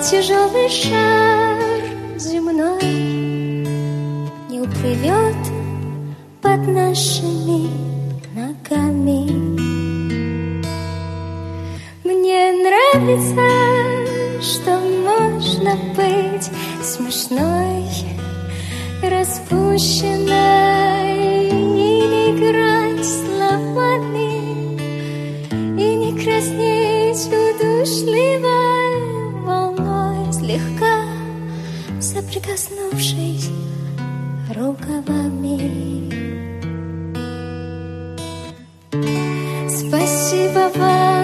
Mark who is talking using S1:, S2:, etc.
S1: тяжелый шар земной не уплывет под нашими ногами. Мне нравится, что можно быть смешной, распущенной, и не играть словами, и не краснеть удушливой волной, слегка соприкоснувшись рукавами. Спасибо вам